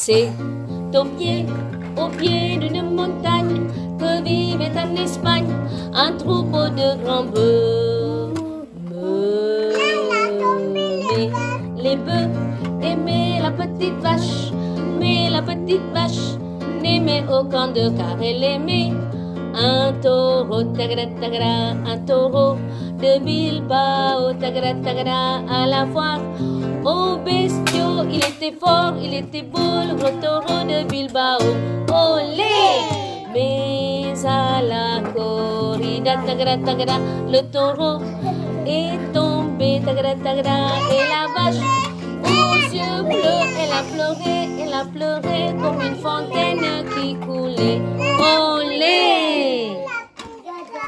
C'est au pied d'une montagne, que vivait en Espagne un troupeau de grands bœufs. Mais les bœufs aimaient la petite vache, mais la petite vache n'aimait aucun d'eux, car elle aimait un taureau, tagra tagra, un taureau de Bilbao, tagra tagra, à la foire. Oh bestiaux, il était fort, il était beau, le gros taureau de Bilbao. Olé! Mais à la corrida, tagra tagra, le taureau est tombé, tagra tagra, et la vache aux yeux bleus, elle a pleuré comme une fontaine qui coulait. Olé!